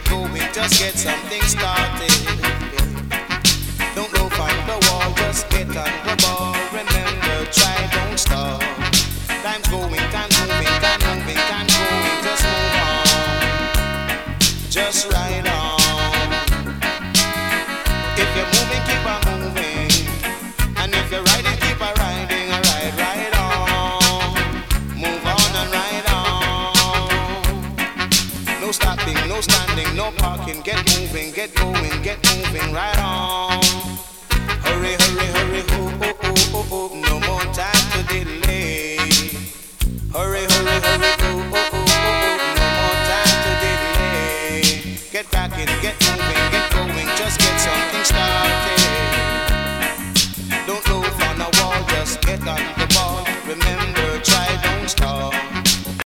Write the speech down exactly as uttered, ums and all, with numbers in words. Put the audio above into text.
going, just get something started. Don't go find the wall, just get on the ball. Remember, try, don't stop. Time's going, time moving, time moving, time going. Just move on, just ride on. If you're moving, keep on moving. And if you're riding, keep on riding. Ride, ride on. Move on and ride on. No stopping, no standing, no parking. Get moving, get going, get moving, right on. Hurry, hurry, hurry, oh, oh, oh, oh, oh. No more time to delay. Hurry, hurry, hurry, oh, oh, oh, oh, oh. No more time to delay. Get cracking, get